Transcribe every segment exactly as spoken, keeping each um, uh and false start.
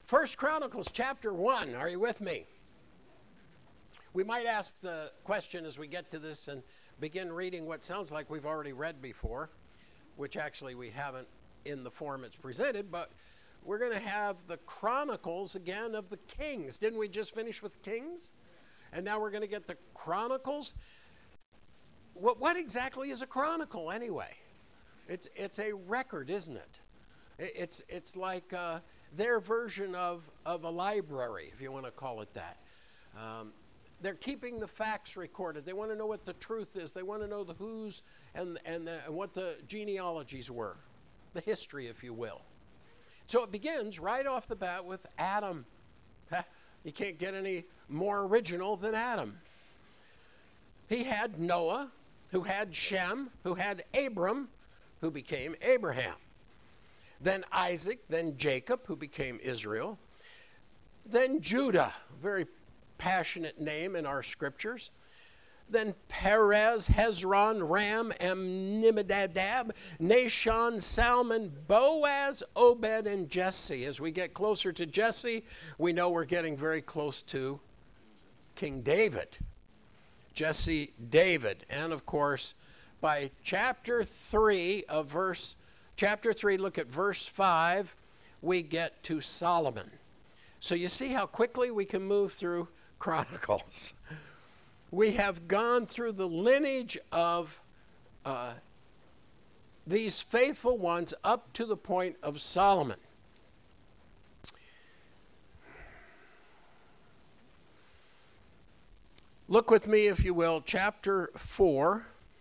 First Chronicles chapter one. Are you with me? We might ask the question as we get to this and begin reading what sounds like we've already read before, which actually we haven't in the form it's presented, but we're going to have the Chronicles again of the Kings. Didn't we just finish with Kings? And now we're going to get the Chronicles. What, what exactly is a chronicle anyway? It's it's a record, isn't it? It's it's like uh, their version of, of a library, if you want to call it that. Um, they're keeping the facts recorded. They want to know what the truth is. They want to know the who's and and, the, and what the genealogies were, the history, if you will. So it begins right off the bat with Adam. You can't get any more original than Adam. He had Noah, who had Shem, who had Abram, who became Abraham. Then Isaac, then Jacob, who became Israel. Then Judah, very passionate name in our scriptures. Then Perez, Hezron, Ram, Amminadab, Nahshon, Salmon, Boaz, Obed, and Jesse. As we get closer to Jesse, we know we're getting very close to King David. Jesse, David. And of course, by chapter three of verse, chapter three, look at verse five, we get to Solomon. So you see how quickly we can move through Chronicles. We have gone through the lineage of uh, these faithful ones up to the point of Solomon. Look with me, if you will, chapter four,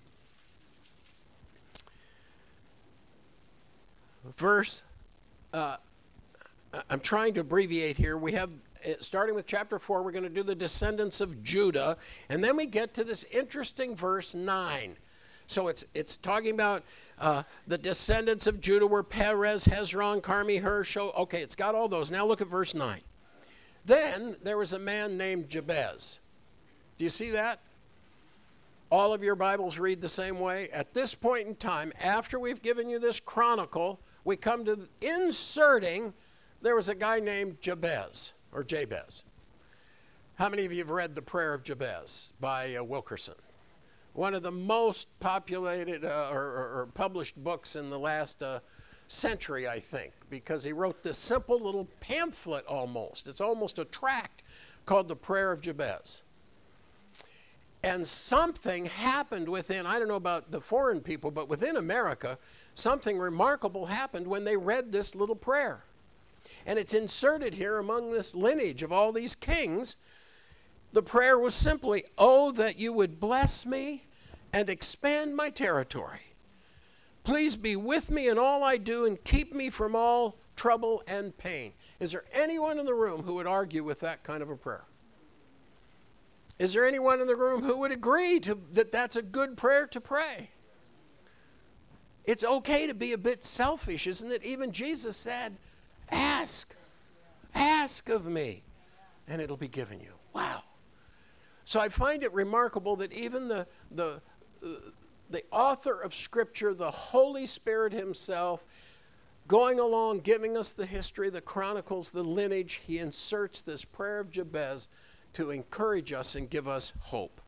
verse, uh, I'm trying to abbreviate here. We have, starting with chapter four, we're going to do the descendants of Judah, and then we get to this interesting verse nine. So it's it's talking about uh, the descendants of Judah were Perez, Hezron, Carmi, Hershel. Okay, it's got all those. Now look at verse nine. Then there was a man named Jabez. Do you see that? All of your Bibles read the same way. At this point in time, after we've given you this chronicle, we come to inserting, there was a guy named Jabez, or Jabez. How many of you have read The Prayer of Jabez by uh, Wilkerson? One of the most populated uh, or, or, or published books in the last uh, century, I think, because he wrote this simple little pamphlet almost. It's almost a tract called The Prayer of Jabez. And something happened within, I don't know about the foreign people, but within America, something remarkable happened when they read this little prayer. And it's inserted here among this lineage of all these kings. The prayer was simply, "Oh, that you would bless me and expand my territory. Please be with me in all I do and keep me from all trouble and pain." Is there anyone in the room who would argue with that kind of a prayer? Is there anyone in the room who would agree to, that that's a good prayer to pray? It's okay to be a bit selfish, isn't it? Even Jesus said, ask, ask of me, and it'll be given you. Wow. So I find it remarkable that even the, the, uh, the author of Scripture, the Holy Spirit himself, going along, giving us the history, the chronicles, the lineage, he inserts this prayer of Jabez to encourage us and give us hope.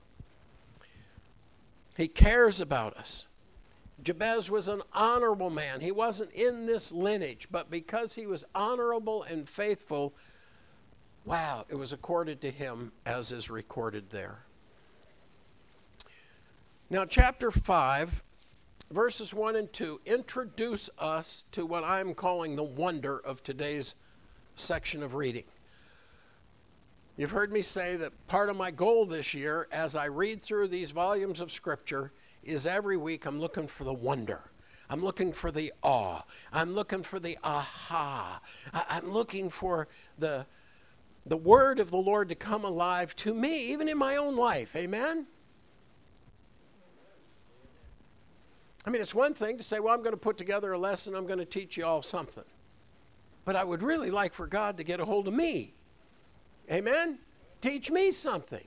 He cares about us. Jabez was an honorable man. He wasn't in this lineage, but because he was honorable and faithful, wow, it was accorded to him as is recorded there. Now, chapter five, verses one and two, introduce us to what I'm calling the wonder of today's section of reading. You've heard me say that part of my goal this year as I read through these volumes of Scripture is every week I'm looking for the wonder. I'm looking for the awe. I'm looking for the aha. I'm looking for the, the word of the Lord to come alive to me, even in my own life. Amen? I mean, it's one thing to say, well, I'm going to put together a lesson. I'm going to teach you all something. But I would really like for God to get a hold of me. Amen? Teach me something.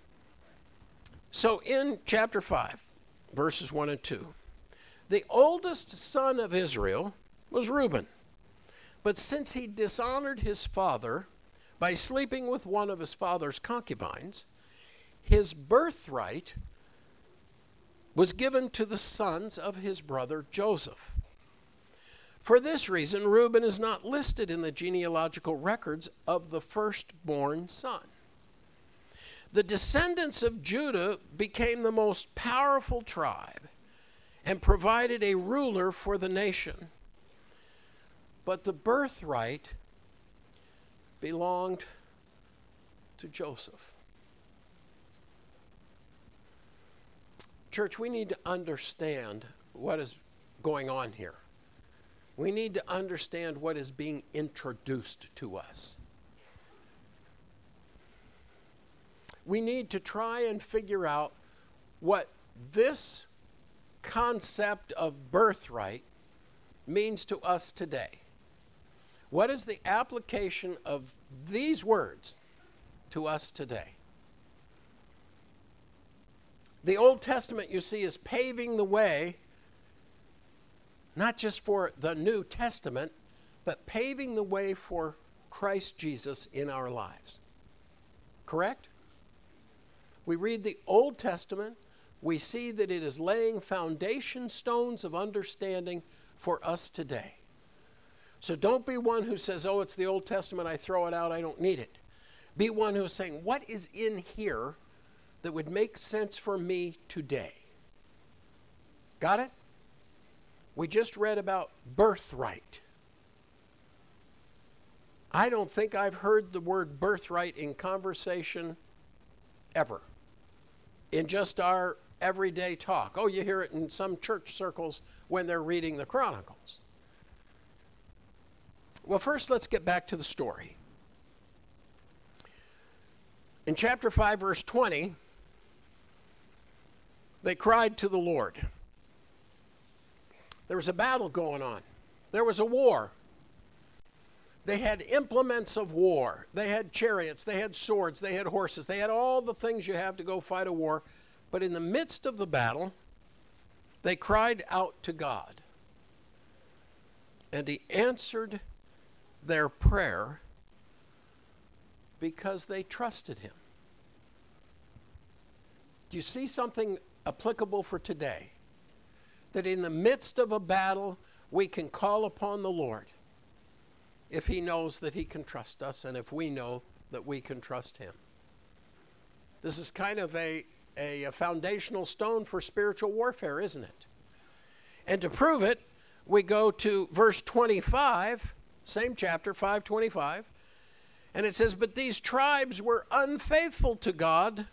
So in chapter five, verses one and two, the oldest son of Israel was Reuben. But since he dishonored his father by sleeping with one of his father's concubines, his birthright was given to the sons of his brother Joseph. For this reason, Reuben is not listed in the genealogical records of the firstborn son. The descendants of Judah became the most powerful tribe and provided a ruler for the nation. But the birthright belonged to Joseph. Church, we need to understand what is going on here. We need to understand what is being introduced to us. We need to try and figure out what this concept of birthright means to us today. What is the application of these words to us today? The Old Testament, you see, is paving the way, not just for the New Testament, but paving the way for Christ Jesus in our lives. Correct? We read the Old Testament, we see that it is laying foundation stones of understanding for us today. So don't be one who says, oh, it's the Old Testament, I throw it out, I don't need it. Be one who is saying, what is in here that would make sense for me today? Got it? We just read about birthright. I don't think I've heard the word birthright in conversation ever. In just our everyday talk. Oh, you hear it in some church circles when they're reading the Chronicles. Well, first let's get back to the story. In chapter five, verse twenty, they cried to the Lord. There was a battle going on. There was a war. They had implements of war. They had chariots, they had swords, they had horses, they had all the things you have to go fight a war. But in the midst of the battle, they cried out to God. And he answered their prayer because they trusted him. Do you see something applicable for today? That in the midst of a battle, we can call upon the Lord if he knows that he can trust us and if we know that we can trust him. This is kind of a, a, a foundational stone for spiritual warfare, isn't it? And to prove it, we go to verse twenty-five, same chapter, five twenty-five, and it says, but these tribes were unfaithful to God.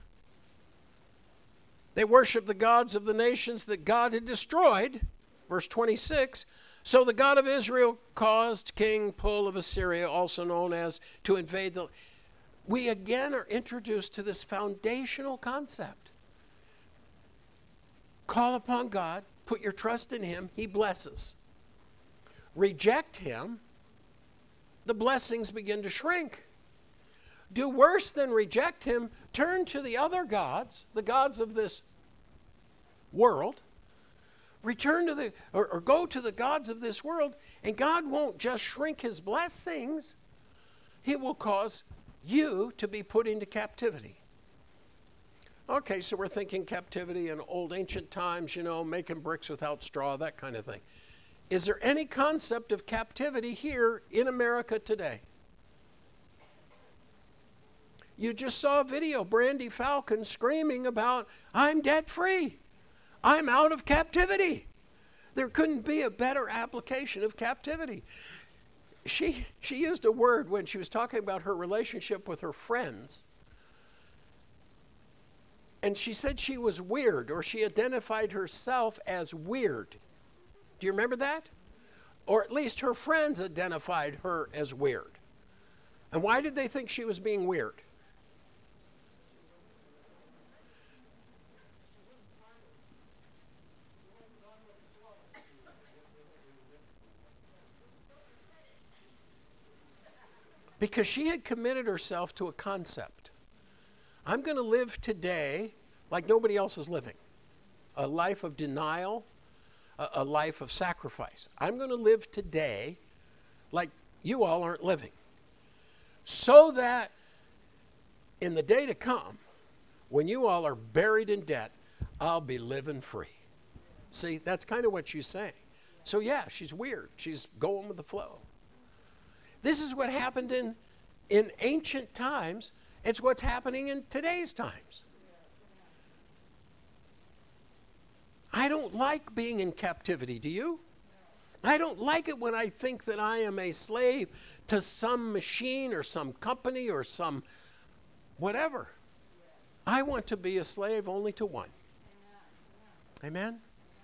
They worshiped the gods of the nations that God had destroyed. Verse twenty-six, so the God of Israel caused King Pul of Assyria, also known as, to invade the... We again are introduced to this foundational concept. Call upon God, put your trust in him, he blesses. Reject him, the blessings begin to shrink. Do worse than reject him, turn to the other gods, the gods of this world, return to the, or, or go to the gods of this world, and God won't just shrink his blessings, he will cause you to be put into captivity. Okay, so we're thinking captivity in old ancient times, you know, making bricks without straw, that kind of thing. Is there any concept of captivity here in America today? You just saw a video, Brandy Falcon screaming about, I'm debt free. I'm out of captivity. There couldn't be a better application of captivity. She, she used a word when she was talking about her relationship with her friends. And she said she was weird, or she identified herself as weird. Do you remember that? Or at least her friends identified her as weird. And why did they think she was being weird? Because she had committed herself to a concept. I'm going to live today like nobody else is living. A life of denial, a, a life of sacrifice. I'm going to live today like you all aren't living. So that in the day to come, when you all are buried in debt, I'll be living free. See, that's kind of what she's saying. So yeah, she's weird. She's going with the flow. This is what happened in, in ancient times. It's what's happening in today's times. I don't like being in captivity, do you? I don't like it when I think that I am a slave to some machine or some company or some whatever. I want to be a slave only to one. Amen?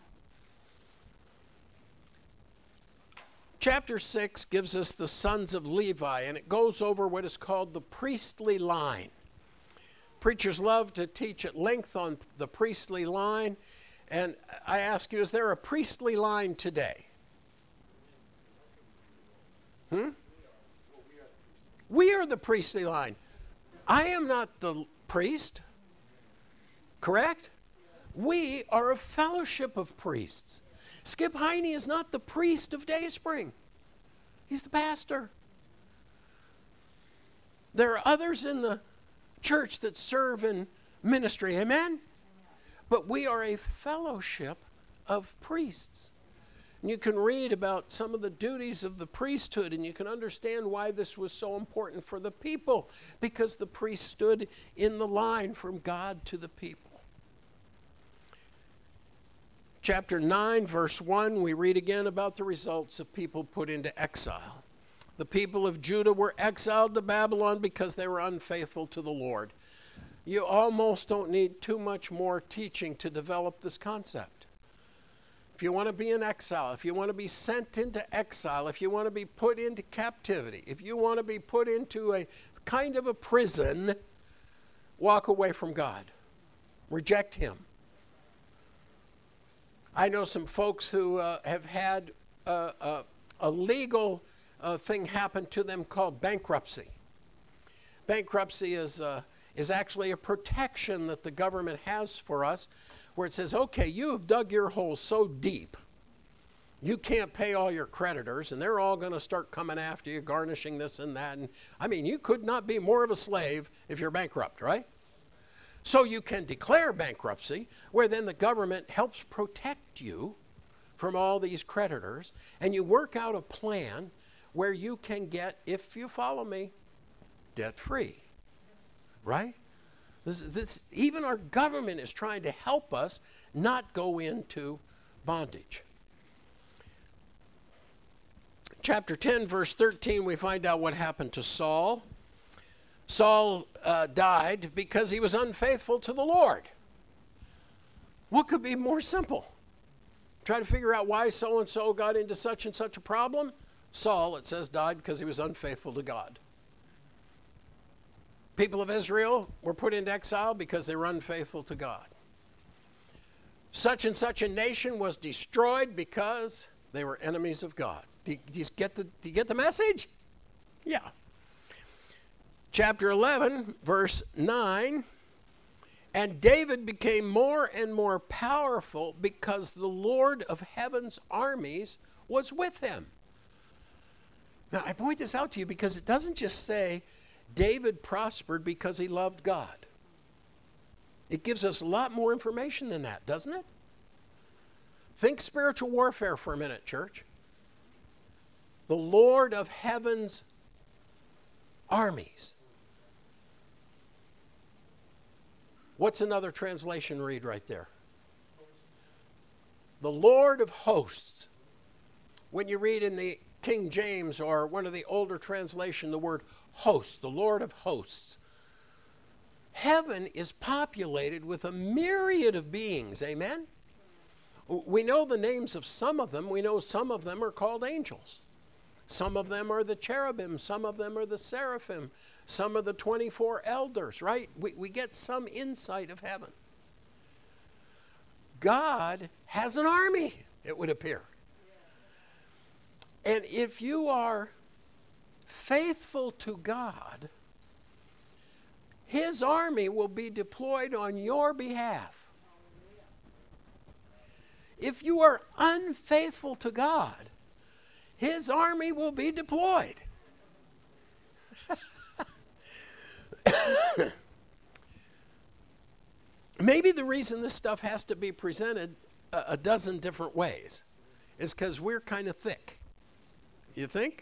Chapter six gives us the sons of Levi, and it goes over what is called the priestly line. Preachers love to teach at length on the priestly line, and I ask you, is there a priestly line today? Hmm? We are the priestly line. I am not the priest, correct? We are a fellowship of priests. Skip Heine is not the priest of Dayspring. He's the pastor. There are others in the church that serve in ministry, amen? But we are a fellowship of priests. And you can read about some of the duties of the priesthood, and you can understand why this was so important for the people, because the priest stood in the line from God to the people. Chapter nine, verse one, we read again about the results of people put into exile. The people of Judah were exiled to Babylon because they were unfaithful to the Lord. You almost don't need too much more teaching to develop this concept. If you want to be in exile, if you want to be sent into exile, if you want to be put into captivity, if you want to be put into a kind of a prison, walk away from God. Reject Him. I know some folks who uh, have had uh, uh, a legal uh, thing happen to them called bankruptcy. Bankruptcy is, uh, is actually a protection that the government has for us, where it says, okay, you have dug your hole so deep, you can't pay all your creditors, and they're all going to start coming after you, garnishing this and that. And I mean, you could not be more of a slave if you're bankrupt, right? So you can declare bankruptcy, where then the government helps protect you from all these creditors, and you work out a plan where you can get, if you follow me, debt-free, right? This, this, even our government is trying to help us not go into bondage. Chapter ten, verse thirteen, we find out what happened to Saul. Saul uh, died because he was unfaithful to the Lord. What could be more simple? Try to figure out why so-and-so got into such and such a problem. Saul, it says, died because he was unfaithful to God. People of Israel were put into exile because they were unfaithful to God. Such and such a nation was destroyed because they were enemies of God. Do you, do you get the, do you get the message? Yeah. Chapter eleven, verse nine, and David became more and more powerful because the Lord of heaven's armies was with him. Now, I point this out to you because it doesn't just say David prospered because he loved God. It gives us a lot more information than that, doesn't it? Think spiritual warfare for a minute, church. The Lord of heaven's armies. What's another translation read right there? The Lord of hosts. When you read in the King James or one of the older translations, the word host, the Lord of hosts. Heaven is populated with a myriad of beings, amen? We know the names of some of them. We know some of them are called angels. Some of them are the cherubim. Some of them are the seraphim. Some of the twenty-four elders, right? We, we get some insight of heaven. God has an army, it would appear. And if you are faithful to God, His army will be deployed on your behalf. If you are unfaithful to God, His army will be deployed. maybe the reason this stuff has to be presented a, a dozen different ways is because we're kind of thick. You think?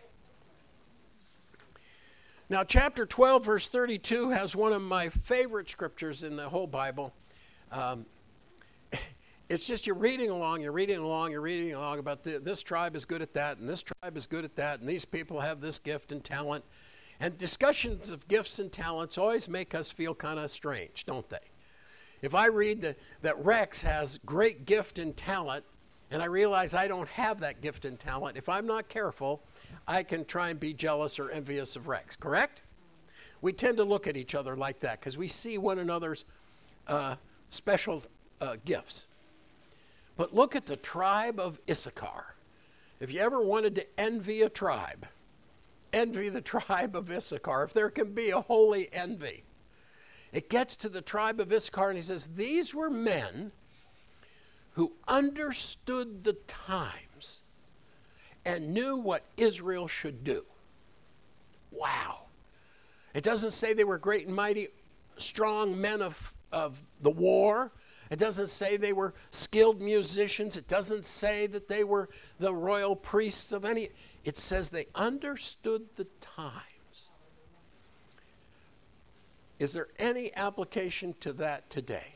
Now, chapter twelve, verse thirty-two has one of my favorite scriptures in the whole Bible. Um, it's just you're reading along, you're reading along, you're reading along about the, this tribe is good at that, and this tribe is good at that, and these people have this gift and talent. And discussions of gifts and talents always make us feel kind of strange, don't they? If I read that, that Rex has great gift and talent, and I realize I don't have that gift and talent, if I'm not careful, I can try and be jealous or envious of Rex, correct? We tend to look at each other like that because we see one another's uh, special uh, gifts. But look at the tribe of Issachar. If you ever wanted to envy a tribe, envy the tribe of Issachar, if there can be a holy envy. It gets to the tribe of Issachar and he says, these were men who understood the times and knew what Israel should do. Wow. It doesn't say they were great and mighty, strong men of, of the war. It doesn't say they were skilled musicians. It doesn't say that they were the royal priests of any. It says they understood the times. Is there any application to that today?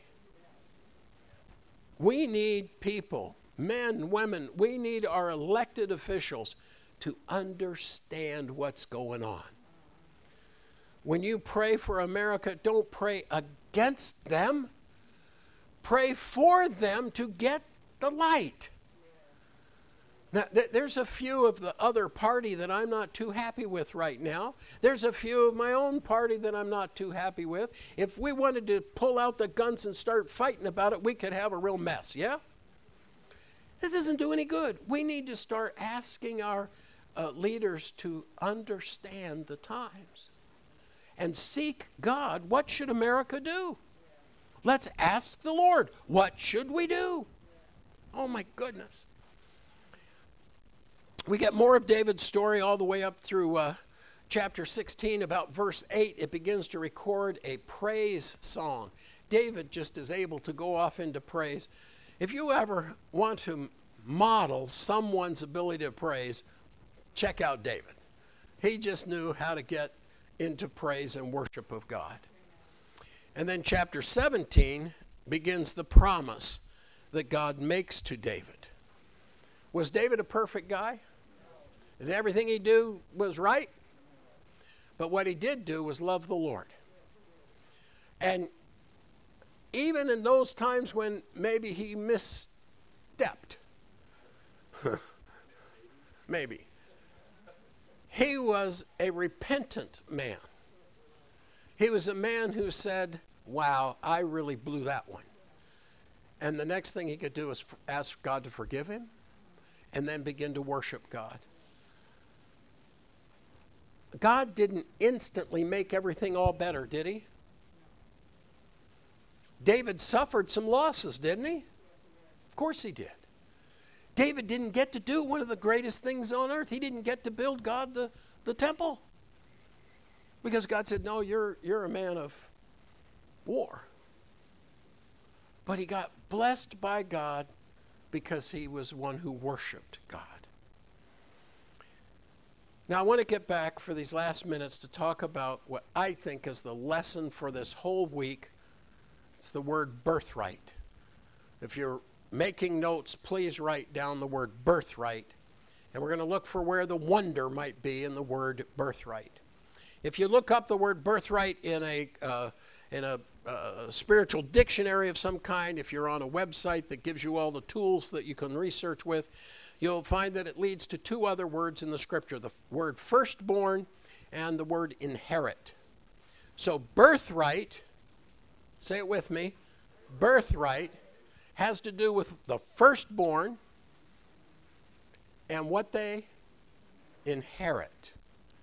We need people, men, women, we need our elected officials to understand what's going on. When you pray for America, don't pray against them. Pray for them to get the light. Now, th- there's a few of the other party that I'm not too happy with right now. There's a few of my own party that I'm not too happy with. If we wanted to pull out the guns and start fighting about it, we could have a real mess, yeah? It doesn't do any good. We need to start asking our uh, leaders to understand the times and seek God. What should America do? Let's ask the Lord, what should we do? Oh my goodness. We get more of David's story all the way up through uh, chapter sixteen. About verse eight, it begins to record a praise song. David just is able to go off into praise. If you ever want to model someone's ability to praise, check out David. He just knew how to get into praise and worship of God. And then chapter seventeen begins the promise that God makes to David. Was David a perfect guy? Did everything he do was right? But what he did do was love the Lord. And even in those times when maybe he misstepped, maybe, he was a repentant man. He was a man who said, wow, I really blew that one. And the next thing he could do is ask God to forgive him and then begin to worship God. God didn't instantly make everything all better, did he? David suffered some losses, didn't he? Of course he did. David didn't get to do one of the greatest things on earth. He didn't get to build God the, the temple. Because God said, no, you're, you're a man of war. But he got blessed by God because he was one who worshiped God. Now I want to get back for these last minutes to talk about what I think is the lesson for this whole week. It's the word birthright. If you're making notes, please write down the word birthright. And we're going to look for where the wonder might be in the word birthright. If you look up the word birthright in a uh, in a uh, spiritual dictionary of some kind, if you're on a website that gives you all the tools that you can research with, you'll find that it leads to two other words in the scripture, the word firstborn and the word inherit. So birthright, say it with me, birthright has to do with the firstborn and what they inherit.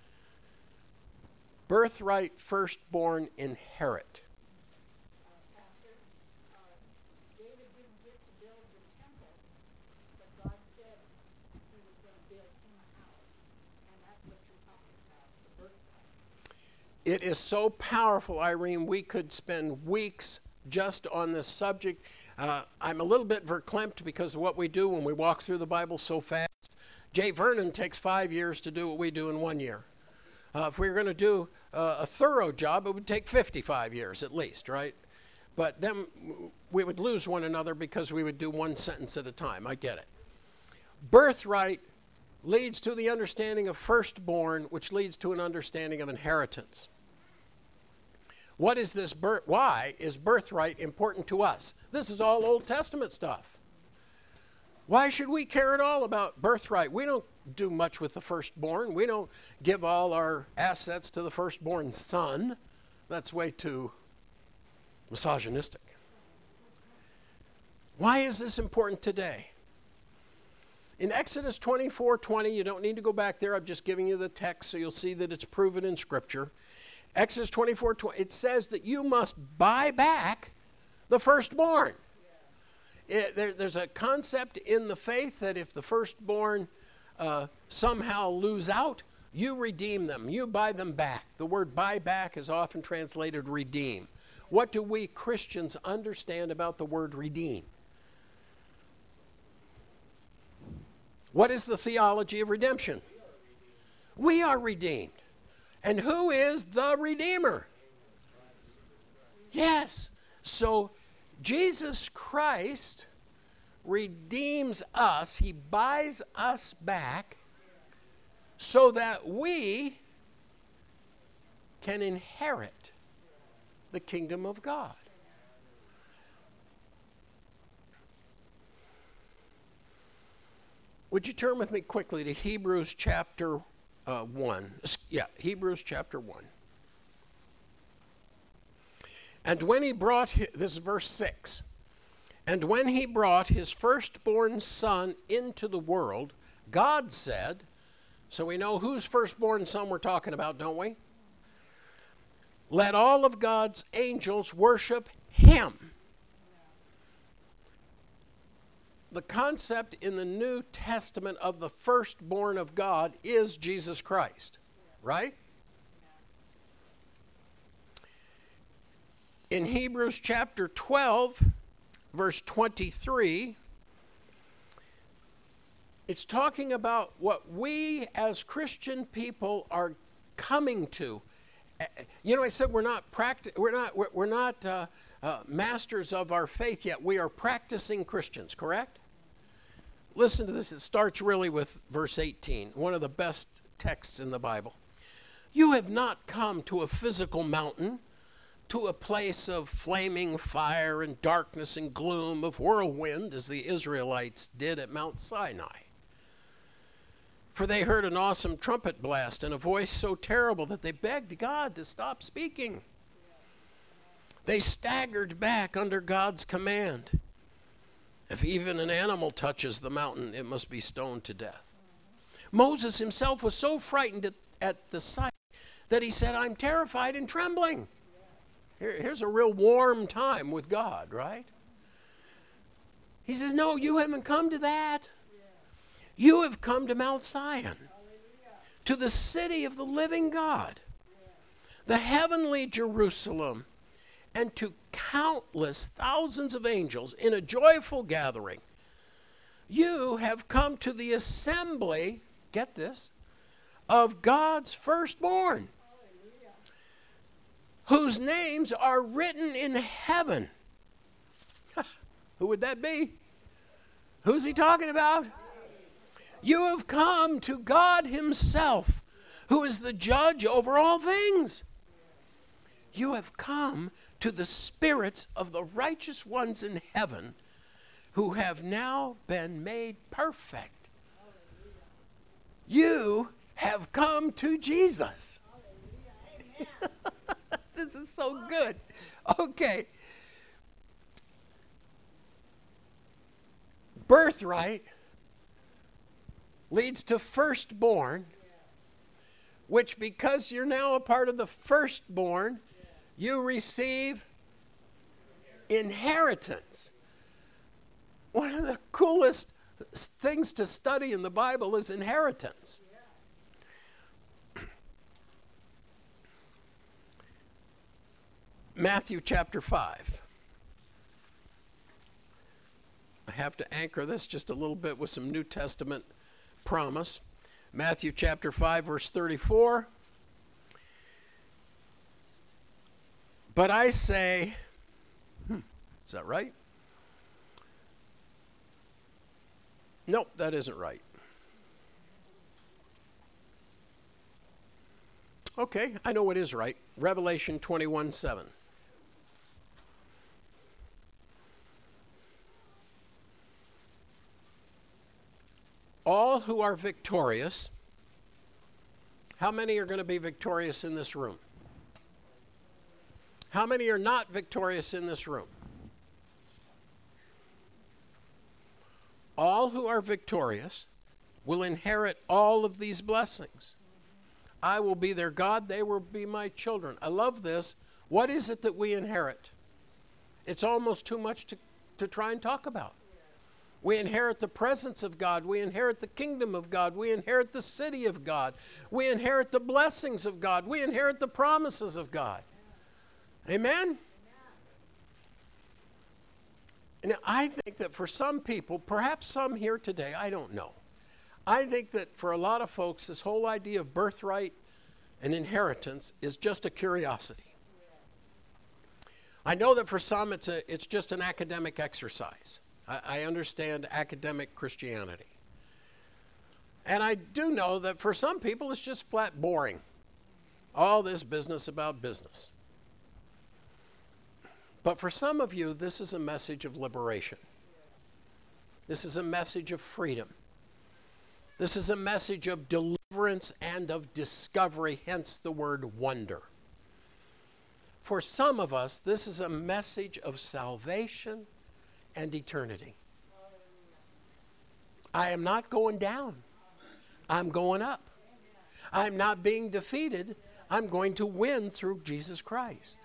Birthright, firstborn, inherit. Uh, Pastor, uh, David didn't get to build the temple, but God said he was going to build him a house. And that's what you're talking about, the birthright. It is so powerful, Irene, we could spend weeks just on this subject. Uh, I'm a little bit verklempt because of what we do when we walk through the Bible so fast. Jay Vernon takes five years to do what we do in one year. Uh, if we were going to do uh, a thorough job, it would take fifty-five years at least, right? But then we would lose one another because we would do one sentence at a time. I get it. Birthright leads to the understanding of firstborn, which leads to an understanding of inheritance. What is this birth? Why is birthright important to us? This is all Old Testament stuff. Why should we care at all about birthright? We don't do much with the firstborn. We don't give all our assets to the firstborn son. That's way too misogynistic. Why is this important today? In Exodus twenty-four twenty, you don't need to go back there. I'm just giving you the text so you'll see that it's proven in Scripture. Exodus twenty-four twenty, it says that you must buy back the firstborn. It, there, there's a concept in the faith that if the firstborn uh, somehow lose out, you redeem them. You buy them back. The word buy back is often translated redeem. What do we Christians understand about the word redeem? What is the theology of redemption? We are redeemed. And who is the Redeemer? Yes. So Jesus Christ redeems us. He buys us back so that we can inherit the kingdom of God. Would you turn with me quickly to Hebrews chapter uh, one? Yeah, Hebrews chapter one. And when he brought, his, this is verse six. And when he brought his firstborn son into the world, God said, so we know whose firstborn son we're talking about, don't we? Let all of God's angels worship him. The concept in the New Testament of the firstborn of God is Jesus Christ, right? In Hebrews chapter twelve, verse twenty-three, it's talking about what we as Christian people are coming to. You know, I said we're not practi- we're not we're, we're not uh, uh, masters of our faith yet. We are practicing Christians, correct? Listen to this. It starts really with verse eighteen, one of the best texts in the Bible. You have not come to a physical mountain, to a place of flaming fire and darkness and gloom, of whirlwind, as the Israelites did at Mount Sinai. For they heard an awesome trumpet blast and a voice so terrible that they begged God to stop speaking. They staggered back under God's command. If even an animal touches the mountain, it must be stoned to death. Moses himself was so frightened at, at the sight that he said, I'm terrified and trembling. Here, here's a real warm time with God, right? He says, no, you haven't come to that. You have come to Mount Zion, to the city of the living God, the heavenly Jerusalem, and to countless thousands of angels in a joyful gathering. You have come to the assembly, get this, of God's firstborn, whose names are written in heaven. Who would that be? Who's he talking about? You have come to God himself, who is the judge over all things. You have come to the spirits of the righteous ones in heaven who have now been made perfect. You have come to Jesus. This is so good. Okay. Birthright leads to firstborn, which because you're now a part of the firstborn, you receive inheritance. One of the coolest things to study in the Bible is inheritance. Matthew chapter five. I have to anchor this just a little bit with some New Testament promise. Matthew chapter five, verse thirty-four. But I say, hmm, is that right? Nope, that isn't right. Okay, I know what is right. Revelation twenty-one, seven. All who are victorious, how many are going to be victorious in this room? How many are not victorious in this room? All who are victorious will inherit all of these blessings. I will be their God, they will be my children. I love this. What is it that we inherit? It's almost too much to, to try and talk about. We inherit the presence of God. We inherit the kingdom of God. We inherit the city of God. We inherit the blessings of God. We inherit the promises of God. Amen? And I think that for some people, perhaps some here today, I don't know. I think that for a lot of folks, this whole idea of birthright and inheritance is just a curiosity. I know that for some, it's a, it's just an academic exercise. I, I understand academic Christianity. And I do know that for some people, it's just flat boring. All this business about business. But for some of you, this is a message of liberation. This is a message of freedom. This is a message of deliverance and of discovery, hence the word wonder. For some of us, this is a message of salvation and eternity. I am not going down. I'm going up. I'm not being defeated. I'm going to win through Jesus Christ.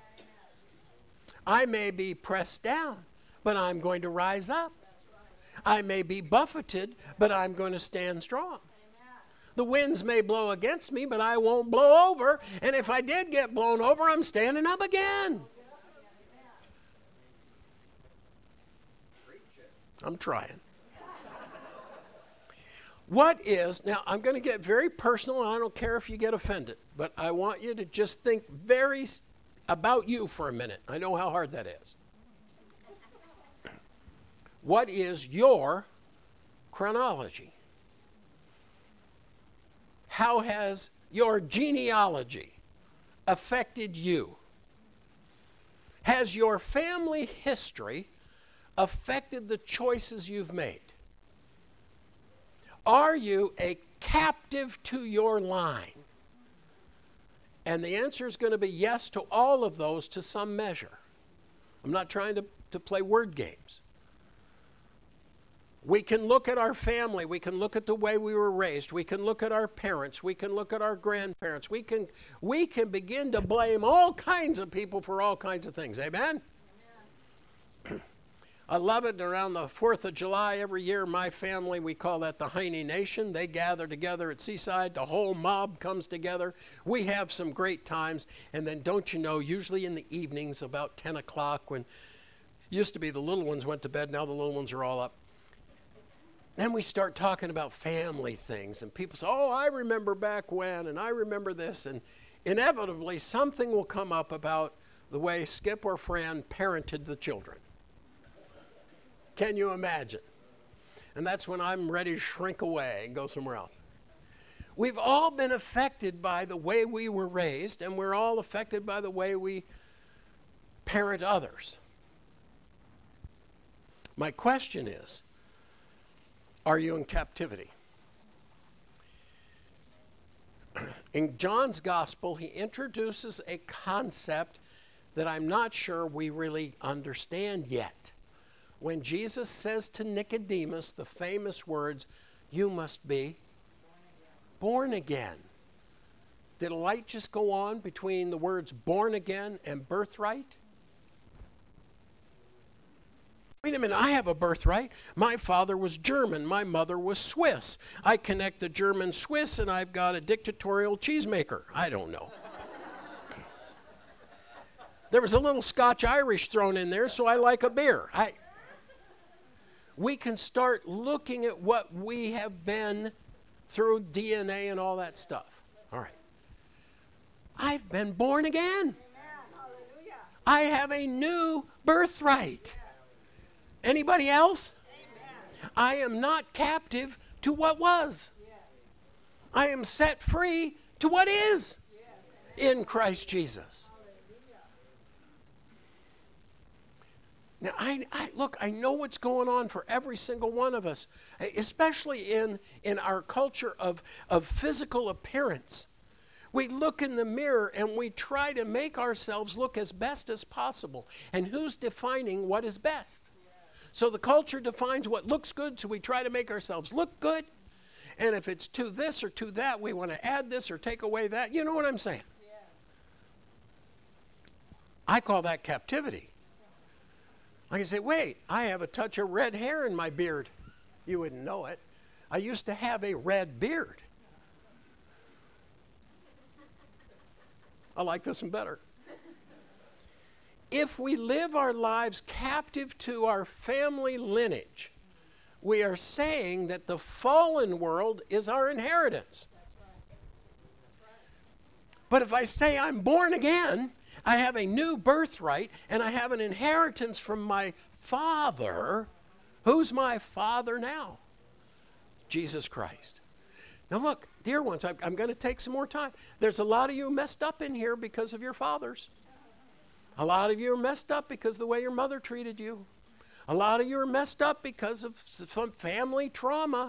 I may be pressed down, but I'm going to rise up. I may be buffeted, but I'm going to stand strong. The winds may blow against me, but I won't blow over. And if I did get blown over, I'm standing up again. I'm trying. What is, now I'm going to get very personal, and I don't care if you get offended, but I want you to just think very about you for a minute. I know how hard that is. What is your chronology? How has your genealogy affected you? Has your family history affected the choices you've made? Are you a captive to your line? And the answer is going to be yes to all of those to some measure. I'm not trying to, to play word games. We can look at our family. We can look at the way we were raised. We can look at our parents. We can look at our grandparents. We can, we can begin to blame all kinds of people for all kinds of things. Amen? Amen. I love it. Around the fourth of July every year, my family, we call that the Heine Nation. They gather together at Seaside. The whole mob comes together. We have some great times. And then don't you know, usually in the evenings about ten o'clock when used to be the little ones went to bed, now the little ones are all up. Then we start talking about family things, and people say, oh, I remember back when, and I remember this, and inevitably something will come up about the way Skip or Fran parented the children. Can you imagine? And that's when I'm ready to shrink away and go somewhere else. We've all been affected by the way we were raised, and we're all affected by the way we parent others. My question is, are you in captivity? In John's gospel, he introduces a concept that I'm not sure we really understand yet. When Jesus says to Nicodemus the famous words, you must be born again. Did a light just go on between the words born again and birthright? Wait a minute, I have a birthright. My father was German. My mother was Swiss. I connect the German-Swiss and I've got a dictatorial cheesemaker. I don't know. There was a little Scotch-Irish thrown in there, so I like a beer. I, we can start looking at what we have been through D N A and all that stuff. All right. I've been born again. I have a new birthright. Anybody else? I am not captive to what was. I am set free to what is in Christ Jesus. Now, I, I look, I know what's going on for every single one of us, especially in, in our culture of, of physical appearance. We look in the mirror and we try to make ourselves look as best as possible. And who's defining what is best? So the culture defines what looks good, so we try to make ourselves look good. And if it's to this or to that, we want to add this or take away that. You know what I'm saying? Yeah. I call that captivity. I can say, wait, I have a touch of red hair in my beard. You wouldn't know it. I used to have a red beard. I like this one better. If we live our lives captive to our family lineage, we are saying that the fallen world is our inheritance. But if I say I'm born again, I have a new birthright, and I have an inheritance from my Father. Who's my Father now? Jesus Christ. Now look, dear ones, I'm, I'm going to take some more time. There's a lot of you messed up in here because of your fathers. A lot of you are messed up because of the way your mother treated you. A lot of you are messed up because of some family trauma.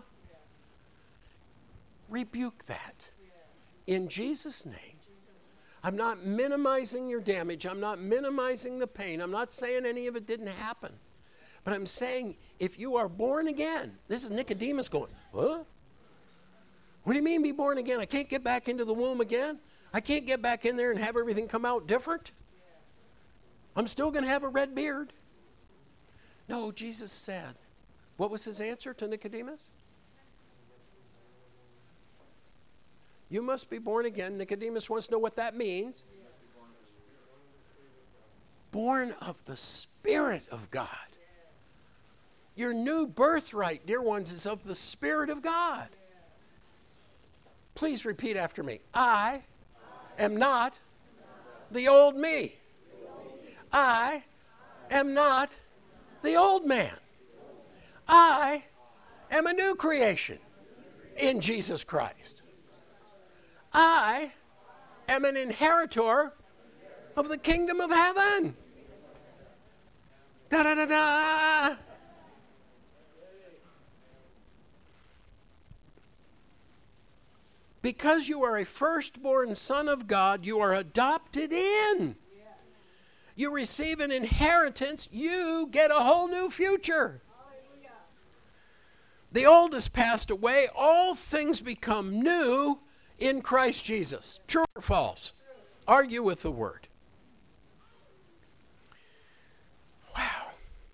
Rebuke that. In Jesus' name. I'm not minimizing your damage. I'm not minimizing the pain. I'm not saying any of it didn't happen. But I'm saying if you are born again, this is Nicodemus going, what? What do you mean be born again? I can't get back into the womb again? I can't get back in there and have everything come out different? I'm still going to have a red beard. No, Jesus said. What was his answer to Nicodemus? You must be born again. Nicodemus wants to know what that means. Born of the Spirit of God. Your new birthright, dear ones, is of the Spirit of God. Please repeat after me. I am not the old me. I am not the old man. I am a new creation in Jesus Christ. I am an inheritor of the kingdom of heaven. Da da da da. Because you are a firstborn son of God, you are adopted in. You receive an inheritance. You get a whole new future. Hallelujah. The old has passed away. All things become new in Christ Jesus. True or false? True. Argue with the word. Wow.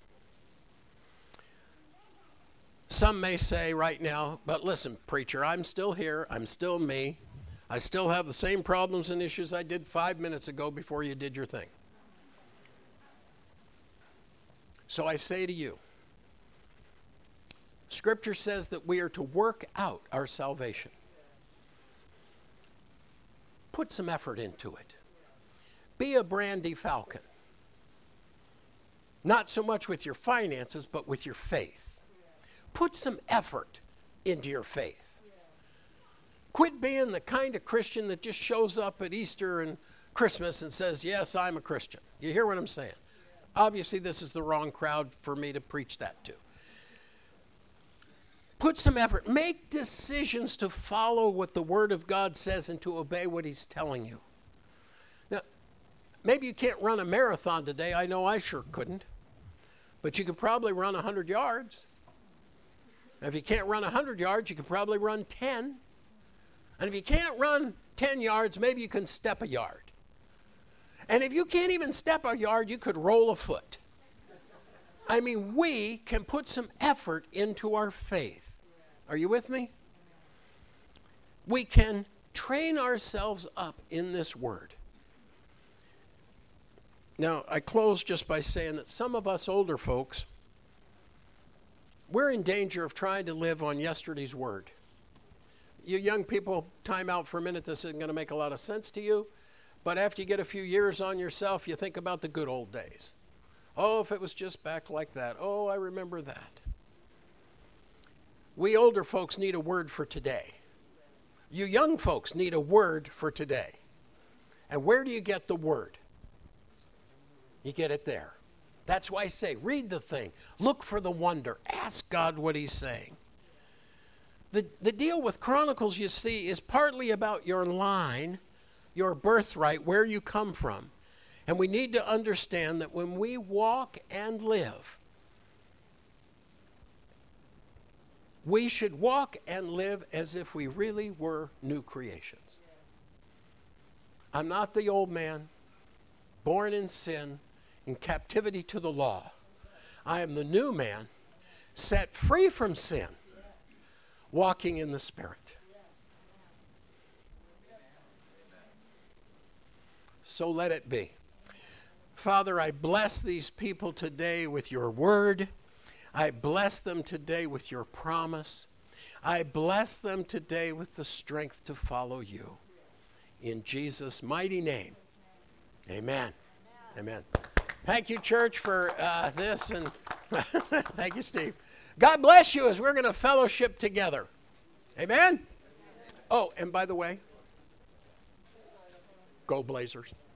Some may say right now, but listen, preacher, I'm still here. I'm still me. I still have the same problems and issues I did five minutes ago before you did your thing. So I say to you, Scripture says that we are to work out our salvation. Put some effort into it. Be a Brandy Falcon. Not so much with your finances, but with your faith. Put some effort into your faith. Quit being the kind of Christian that just shows up at Easter and Christmas and says, yes, I'm a Christian. You hear what I'm saying? Obviously, this is the wrong crowd for me to preach that to. Put some effort. Make decisions to follow what the Word of God says and to obey what He's telling you. Now, maybe you can't run a marathon today. I know I sure couldn't. But you could probably run one hundred yards. If you can't run one hundred yards, you could probably run ten. And if you can't run ten yards, maybe you can step a yard. And if you can't even step a yard, you could roll a foot. I mean, we can put some effort into our faith. Are you with me? We can train ourselves up in this word. Now, I close just by saying that some of us older folks, we're in danger of trying to live on yesterday's word. You young people, time out for a minute. This isn't going to make a lot of sense to you. But after you get a few years on yourself, you think about the good old days. Oh, if it was just back like that. Oh, I remember that. We older folks need a word for today. You young folks need a word for today. And where do you get the word? You get it there. That's why I say, read the thing. Look for the wonder. Ask God what he's saying. The, the deal with Chronicles, you see, is partly about your line, your birthright, where you come from. And we need to understand that when we walk and live, we should walk and live as if we really were new creations. I'm not the old man, born in sin, in captivity to the law. I am the new man, set free from sin, walking in the Spirit. So let it be. Father, I bless these people today with your word. I bless them today with your promise. I bless them today with the strength to follow you. In Jesus' mighty name, amen. Amen. Thank you, church, for uh, this. And thank you, Steve. God bless you as we're going to fellowship together. Amen. Oh, and by the way, go Blazers.